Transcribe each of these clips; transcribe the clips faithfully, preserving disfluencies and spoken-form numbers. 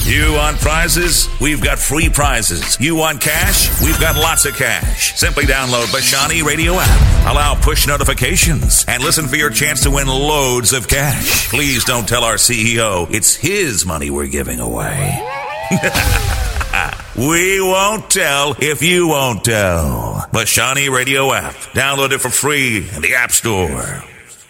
You want prizes? We've got free prizes. You want cash? We've got lots of cash. Simply download Bashani Radio app. Allow push notifications and listen for your chance to win loads of cash. Please don't tell our C E O it's his money we're giving away. We won't tell if you won't tell. Bashani Radio app. Download it for free in the App Store.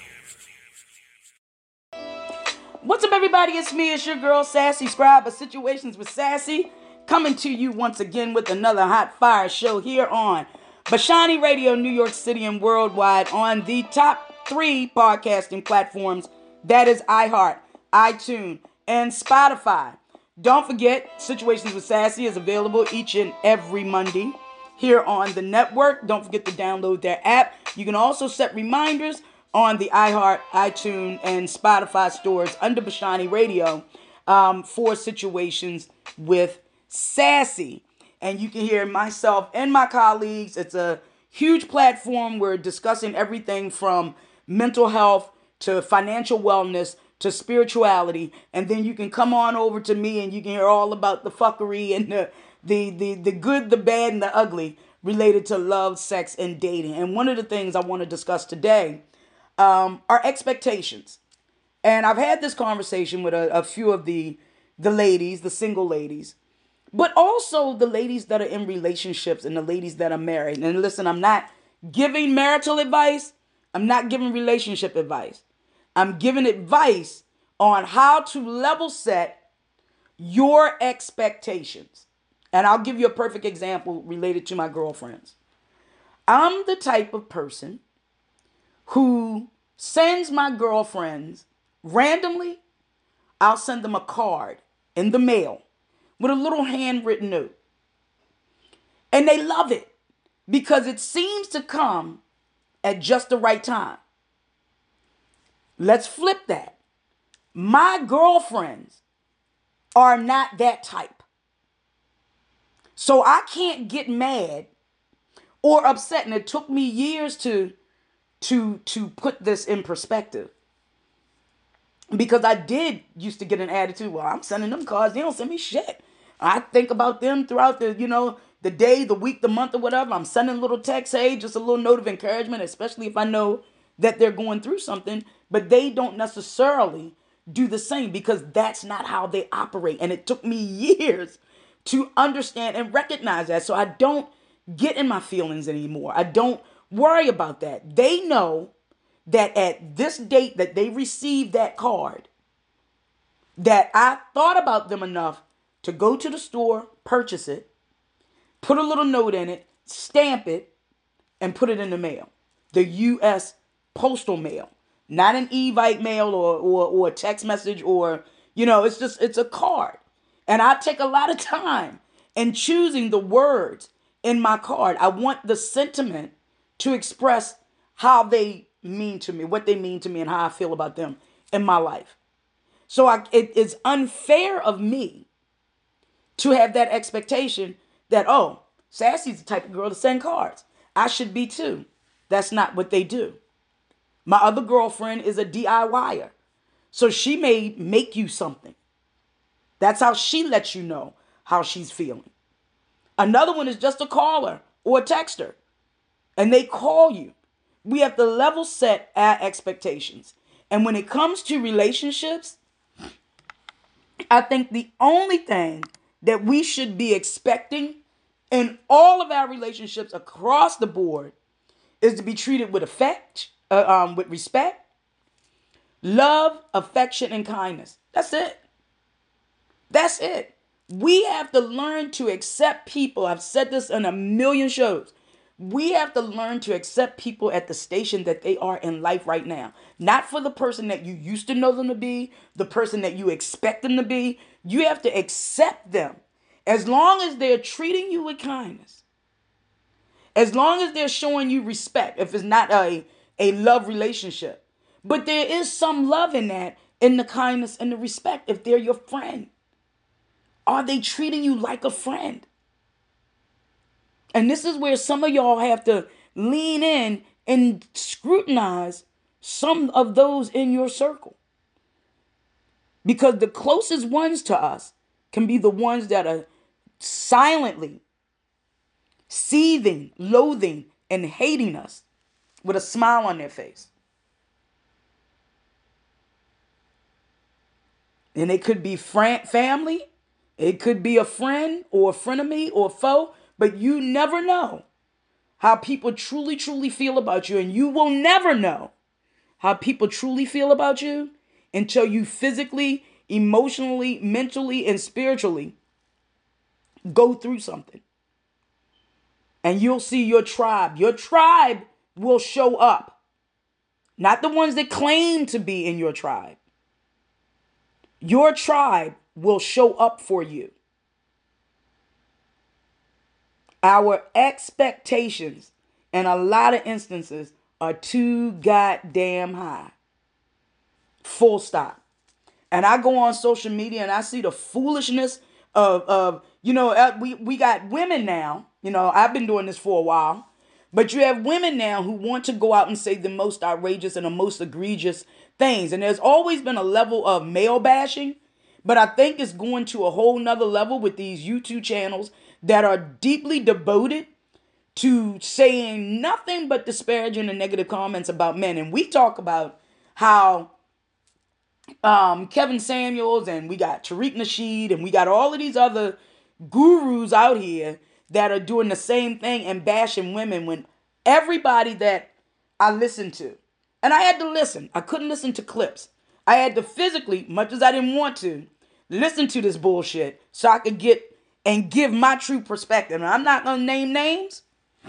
What's up, everybody? It's me, it's your girl, Sassy Scribe of Situations with Sassy, coming to you once again with another hot fire show here on Bashani Radio, New York City and worldwide on the top three podcasting platforms. That is iHeart, iTunes, and Spotify. Don't forget, Situations with Sassy is available each and every Monday here on the network. Don't forget to download their app. You can also set reminders on the iHeart, iTunes, and Spotify stores under Bashani Radio um, for Situations with Sassy. And you can hear myself and my colleagues. It's a huge platform. We're discussing everything from mental health to financial wellness to spirituality. And then you can come on over to me and you can hear all about the fuckery and the, the, the, the good, the bad, and the ugly related to love, sex, and dating. And one of the things I want to discuss today Um, our expectations. And I've had this conversation with a, a few of the, the ladies, the single ladies, but also the ladies that are in relationships and the ladies that are married. And listen, I'm not giving marital advice. I'm not giving relationship advice. I'm giving advice on how to level set your expectations. And I'll give you a perfect example related to my girlfriends. I'm the type of person who sends my girlfriends randomly. I'll send them a card in the mail with a little handwritten note. And they love it because it seems to come at just the right time. Let's flip that. My girlfriends are not that type. So I can't get mad or upset. And it took me years to to to put this in perspective, because I did used to get an attitude, well, I'm sending them cards, they don't send me shit. I think about them throughout the, you know, the day, the week, the month, or whatever. I'm sending little texts, hey, just a little note of encouragement, especially if I know that they're going through something, but they don't necessarily do the same because that's not how they operate. And it took me years to understand and recognize that. So I don't get in my feelings anymore. I don't worry about that. They know that at this date that they received that card, that I thought about them enough to go to the store, purchase it, put a little note in it, stamp it, and put it in the mail. The U S postal mail, not an Evite mail or, or, or a text message or, you know, it's just, it's a card. And I take a lot of time in choosing the words in my card. I want the sentiment to express how they mean to me, what they mean to me, and how I feel about them in my life. So I, it, it's unfair of me to have that expectation that, oh, Sassy's the type of girl to send cards. I should be too. That's not what they do. My other girlfriend is a DIYer. So she may make you something. That's how she lets you know how she's feeling. Another one is just a caller or a texter. And they call you. We have to level set our expectations. And when it comes to relationships, I think the only thing that we should be expecting in all of our relationships across the board is to be treated with affect, uh, um, with respect, love, affection, and kindness. That's it. That's it. We have to learn to accept people. I've said this in a million shows. We have to learn to accept people at the station that they are in life right now. Not for the person that you used to know them to be, the person that you expect them to be. You have to accept them as long as they're treating you with kindness. As long as they're showing you respect, if it's not a, a love relationship. But there is some love in that, in the kindness and the respect, if they're your friend. Are they treating you like a friend? And this is where some of y'all have to lean in and scrutinize some of those in your circle. Because the closest ones to us can be the ones that are silently seething, loathing, and hating us with a smile on their face. And it could be fran- family, it could be a friend or a frenemy or a foe, but you never know how people truly, truly feel about you. And you will never know how people truly feel about you until you physically, emotionally, mentally, and spiritually go through something. And you'll see your tribe. Your tribe will show up. Not the ones that claim to be in your tribe. Your tribe will show up for you. Our expectations in a lot of instances are too goddamn high. Full stop. And I go on social media and I see the foolishness of, of you know, uh, we, we got women now. You know, I've been doing this for a while. But you have women now who want to go out and say the most outrageous and the most egregious things. And there's always been a level of male bashing. But I think it's going to a whole nother level with these YouTube channels that are deeply devoted to saying nothing but disparaging and negative comments about men. And we talk about how um, Kevin Samuels and we got Tariq Nasheed and we got all of these other gurus out here that are doing the same thing and bashing women when everybody that I listened to, and I had to listen, I couldn't listen to clips. I had to physically, much as I didn't want to, listen to this bullshit so I could get and give my true perspective. And I'm not going to name names,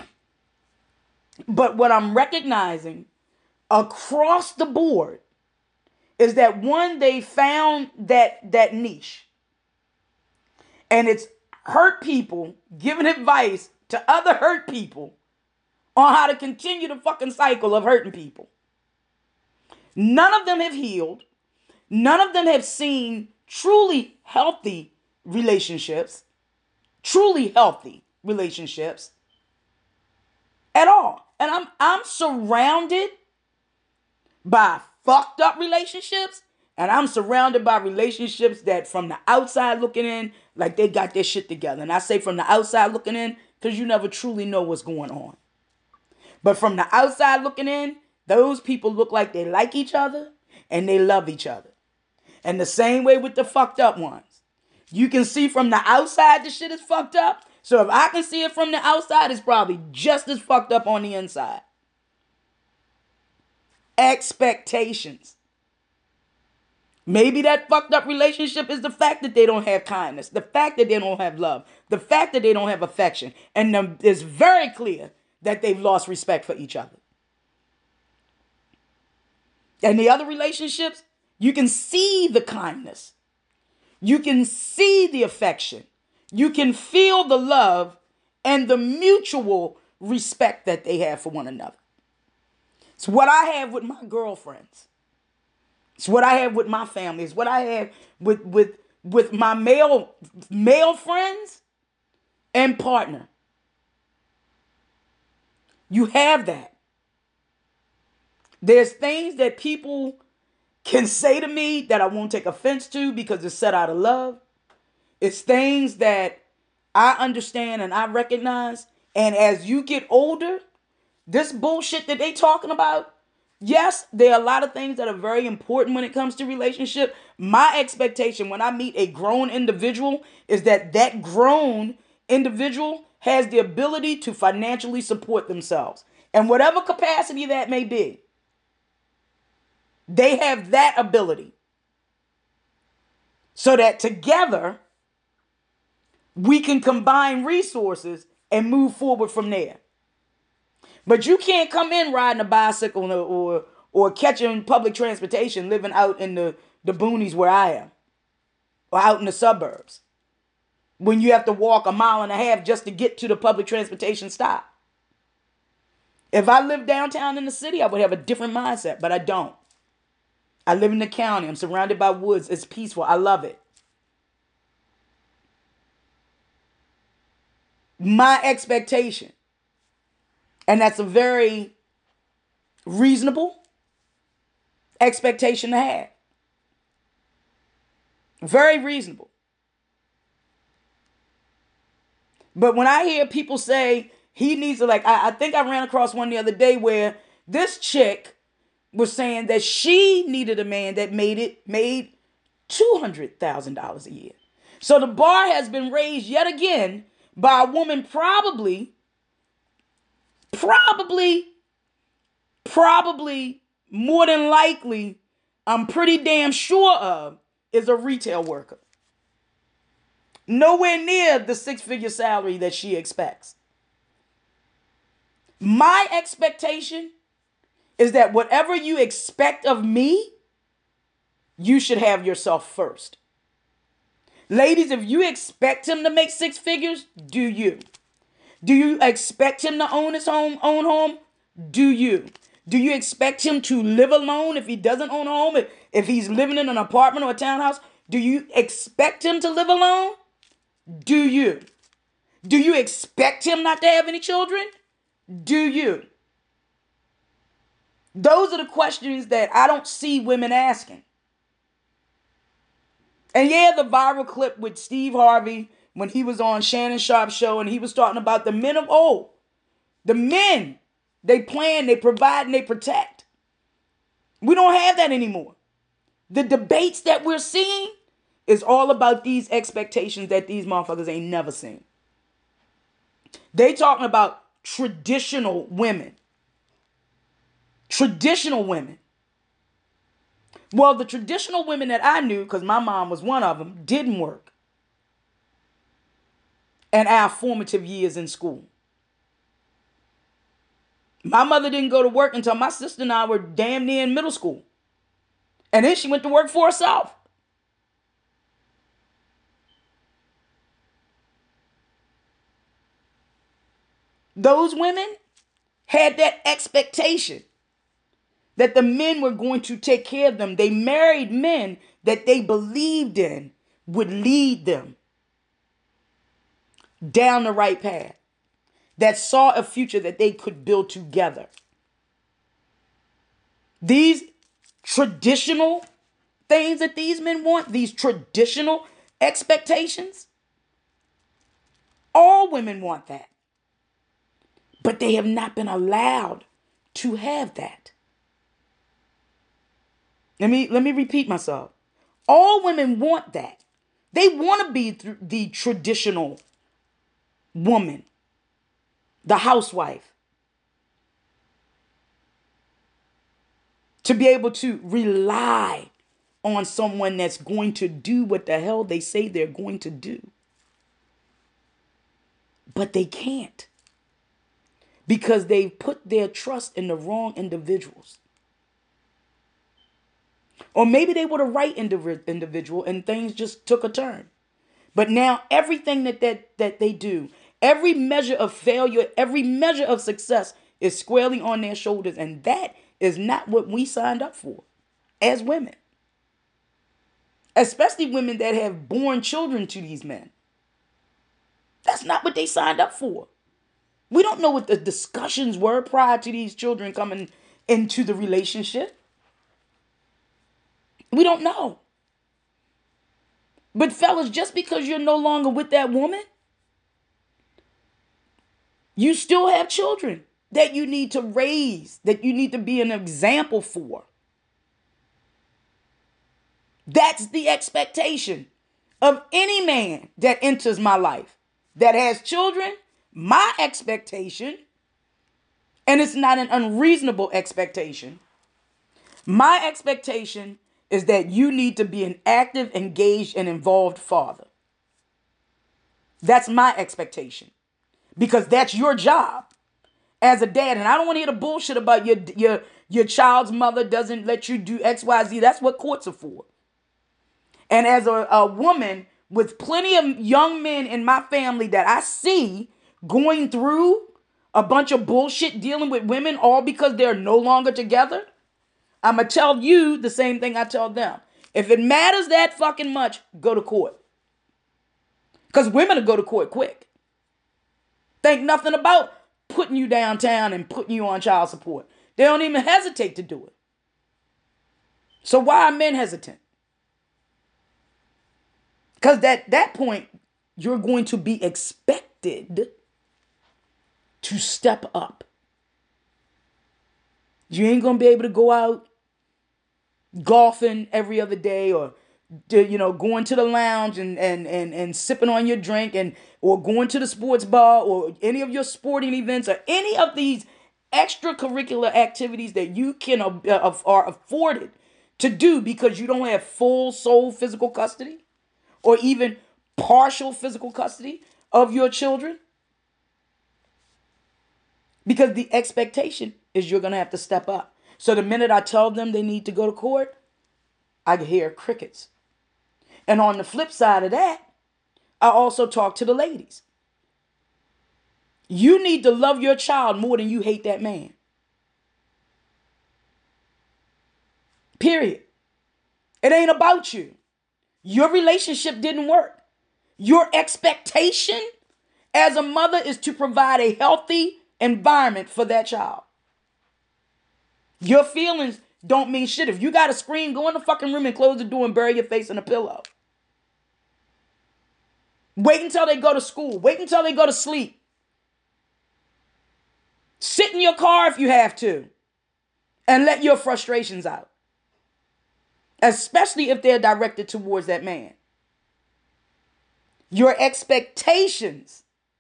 but what I'm recognizing across the board is that one, they found that that niche. And it's hurt people giving advice to other hurt people on how to continue the fucking cycle of hurting people. None of them have healed. None of them have seen truly healthy relationships. Truly healthy relationships at all. And I'm I'm surrounded by fucked up relationships, and I'm surrounded by relationships that from the outside looking in, like they got their shit together. And I say from the outside looking in because you never truly know what's going on. But from the outside looking in, those people look like they like each other and they love each other. And the same way with the fucked up ones. You can see from the outside the shit is fucked up. So if I can see it from the outside, it's probably just as fucked up on the inside. Expectations. Maybe that fucked up relationship is the fact that they don't have kindness, the fact that they don't have love, the fact that they don't have affection. And the, it's very clear that they've lost respect for each other. And the other relationships, you can see the kindness. You can see the affection. You can feel the love and the mutual respect that they have for one another. It's what I have with my girlfriends. It's what I have with my family. It's what I have with, with, with my male, male friends and partner. You have that. There's things that people can say to me that I won't take offense to because it's said out of love. It's things that I understand and I recognize. And as you get older, this bullshit that they talking about, yes, there are a lot of things that are very important when it comes to relationship. My expectation when I meet a grown individual is that that grown individual has the ability to financially support themselves. And whatever capacity that may be, they have that ability. So that together, we can combine resources and move forward from there. But you can't come in riding a bicycle or, or, or catching public transportation living out in the, the boonies where I am. Or out in the suburbs. When you have to walk a mile and a half just to get to the public transportation stop. If I lived downtown in the city, I would have a different mindset, but I don't. I live in the county. I'm surrounded by woods. It's peaceful. I love it. My expectation, and that's a very reasonable expectation to have. Very reasonable. But when I hear people say he needs to, like, I, I think I ran across one the other day where this chick was saying that she needed a man that made it, made two hundred thousand dollars a year. So the bar has been raised yet again by a woman probably, probably, probably more than likely, I'm pretty damn sure of, is a retail worker. Nowhere near the six-figure salary that she expects. My expectation is that whatever you expect of me, you should have yourself first. Ladies, if you expect him to make six figures, do you? Do you expect him to own his home, own home? Do you? Do you expect him to live alone if he doesn't own a home? If, if he's living in an apartment or a townhouse, do you expect him to live alone? Do you? Do you expect him not to have any children? Do you? Those are the questions that I don't see women asking. And yeah, the viral clip with Steve Harvey when he was on Shannon Sharp's show and he was talking about the men of old. The men, they plan, they provide, and they protect. We don't have that anymore. The debates that we're seeing is all about these expectations that these motherfuckers ain't never seen. They talking about traditional women. Traditional women. Well, the traditional women that I knew, because my mom was one of them, didn't work in our formative years in school. My mother didn't go to work until my sister and I were damn near in middle school. And then she went to work for herself. Those women had that expectation that the men were going to take care of them. They married men that they believed in would lead them down the right path, that saw a future that they could build together. These traditional things that these men want, these traditional expectations, all women want that. But they have not been allowed to have that. Let me, let me repeat myself. All women want that. They want to be th- the traditional woman, the housewife. To be able to rely on someone that's going to do what the hell they say they're going to do. But they can't. Because they've put their trust in the wrong individuals. Or maybe they were the right indiv- individual and things just took a turn. But now everything that, that, that they do, every measure of failure, every measure of success is squarely on their shoulders. And that is not what we signed up for as women. Especially women that have born children to these men. That's not what they signed up for. We don't know what the discussions were prior to these children coming into the relationship. We don't know. But fellas, just because you're no longer with that woman, you still have children that you need to raise, that you need to be an example for. That's the expectation of any man that enters my life, that has children. My expectation, and it's not an unreasonable expectation, my expectation is that you need to be an active, engaged, and involved father. That's my expectation. Because that's your job as a dad. And I don't want to hear the bullshit about your, your, your child's mother doesn't let you do X, Y, Z. That's what courts are for. And as a, a woman with plenty of young men in my family that I see going through a bunch of bullshit dealing with women all because they're no longer together, I'm going to tell you the same thing I tell them. If it matters that fucking much, go to court. Because women will go to court quick. Think nothing about putting you downtown and putting you on child support. They don't even hesitate to do it. So why are men hesitant? Because at that point, you're going to be expected expected to step up. You ain't going to be able to go out golfing every other day, or you know, going to the lounge and, and, and, and sipping on your drink, and or going to the sports bar, or any of your sporting events, or any of these extracurricular activities that you can uh, are afforded to do because you don't have full sole physical custody or even partial physical custody of your children. Because the expectation is you're going to have to step up. So the minute I tell them they need to go to court, I hear crickets. And on the flip side of that, I also talk to the ladies. You need to love your child more than you hate that man. Period. It ain't about you. Your relationship didn't work. Your expectation as a mother is to provide a healthy environment for that child. Your feelings don't mean shit. If you got to scream, go in the fucking room and close the door and bury your face in a pillow. Wait until they go to school. Wait until they go to sleep. Sit in your car if you have to and let your frustrations out. Especially if they're directed towards that man. Your expectations.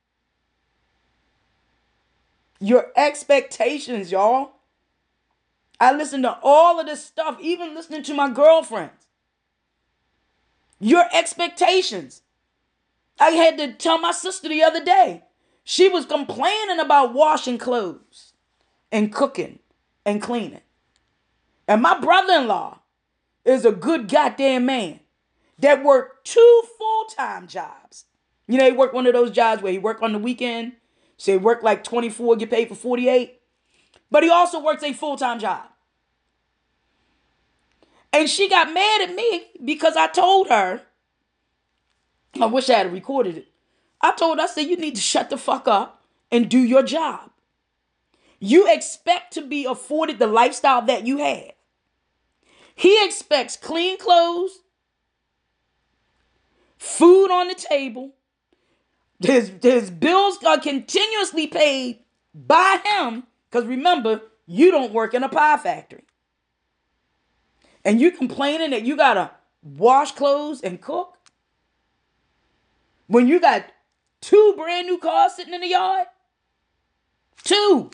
Your expectations, y'all. I listen to all of this stuff, even listening to my girlfriends. Your expectations. I had to tell my sister the other day. She was complaining about washing clothes and cooking and cleaning. And my brother-in-law is a good goddamn man that worked two full-time jobs. You know, he worked one of those jobs where he worked on the weekend. So he worked like twenty-four, get paid for forty-eight. But he also works a full-time job. And she got mad at me because I told her, I wish I had recorded it. I told her, I said, you need to shut the fuck up and do your job. You expect to be afforded the lifestyle that you have. He expects clean clothes, food on the table. His, his bills are continuously paid by him. Because remember, you don't work in a pie factory. And you complaining that you got to wash clothes and cook? When you got two brand new cars sitting in the yard? Two.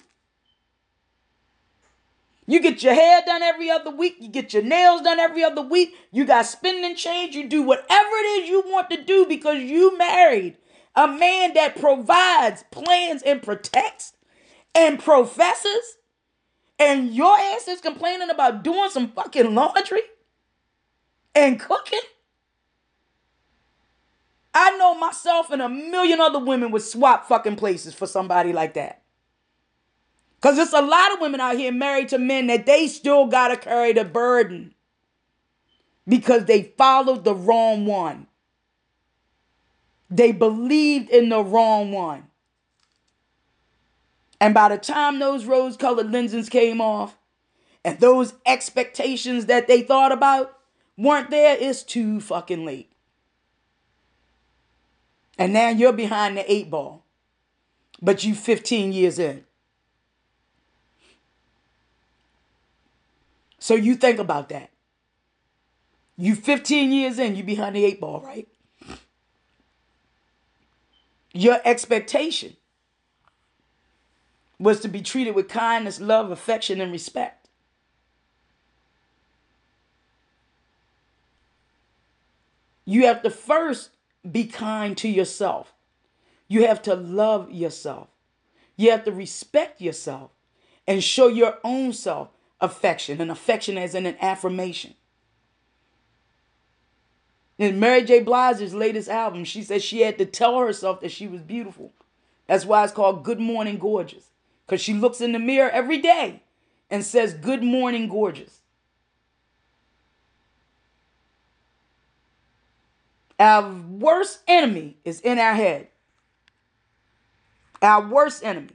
You get your hair done every other week. You get your nails done every other week. You got spending change. You do whatever it is you want to do because you married a man that provides, plans, and protects and professes. And your ass is complaining about doing some fucking laundry and cooking. I know myself and a million other women would swap fucking places for somebody like that. Because there's a lot of women out here married to men that they still got to carry the burden because they followed the wrong one. They believed in the wrong one. And by the time those rose-colored lenses came off and those expectations that they thought about weren't there, it's too fucking late. And now you're behind the eight ball. But you fifteen years in. So you think about that. You fifteen years in, you behind the eight ball, right? Your expectation was to be treated with kindness, love, affection, and respect. You have to first be kind to yourself. You have to love yourself. You have to respect yourself and show your own self affection, and affection as in an affirmation. In Mary J. Blige's latest album, she said she had to tell herself that she was beautiful. That's why it's called Good Morning Gorgeous. Because she looks in the mirror every day and says, good morning, gorgeous. Our worst enemy is in our head. Our worst enemy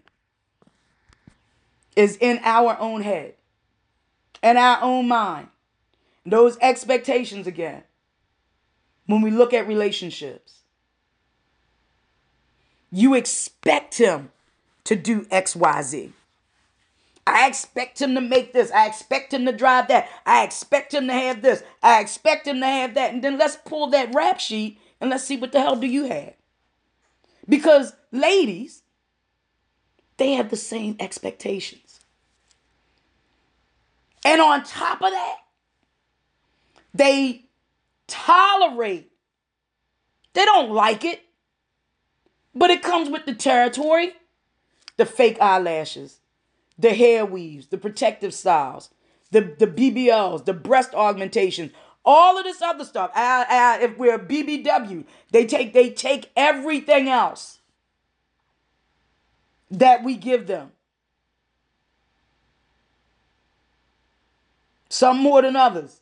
is in our own head and our own mind. Those expectations again. When we look at relationships. You expect him to do X, Y, Z. I expect him to make this. I expect him to drive that. I expect him to have this. I expect him to have that. And then let's pull that rap sheet and let's see what the hell do you have. Because ladies, they have the same expectations. And on top of that, they tolerate. They don't like it, but it comes with the territory. The fake eyelashes, the hair weaves, the protective styles, the, the B B Ls, the breast augmentation, all of this other stuff. I, I, if we're B B W, they take they take everything else that we give them. Some more than others.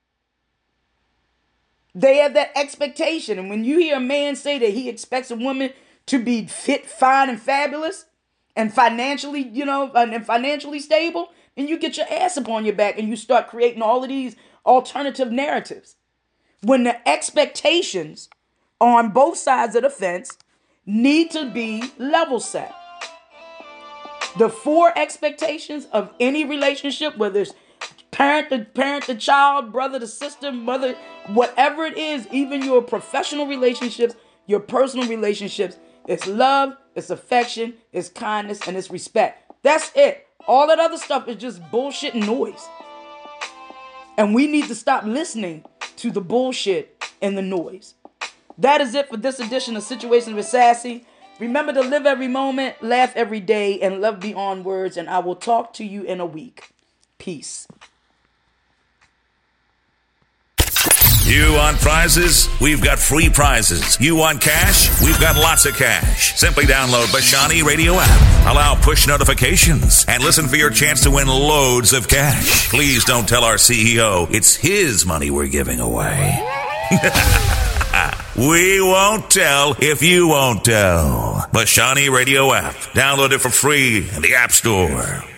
They have that expectation. And when you hear a man say that he expects a woman to be fit, fine, and fabulous, and financially, you know, and financially stable, and you get your ass up on your back and you start creating all of these alternative narratives. When the expectations on both sides of the fence need to be level set. The four expectations of any relationship, whether it's parent to parent to child, brother to sister, mother, whatever it is, even your professional relationships, your personal relationships, it's love, it's affection, it's kindness, and it's respect. That's it. All that other stuff is just bullshit and noise. And we need to stop listening to the bullshit and the noise. That is it for this edition of Situations with Sassy. Remember to live every moment, laugh every day, and love beyond words. And I will talk to you in a week. Peace. You want prizes? We've got free prizes. You want cash? We've got lots of cash. Simply download Bashani Radio app. Allow push notifications and listen for your chance to win loads of cash. Please don't tell our C E O it's his money we're giving away. We won't tell if you won't tell. Bashani Radio app. Download it for free in the App Store.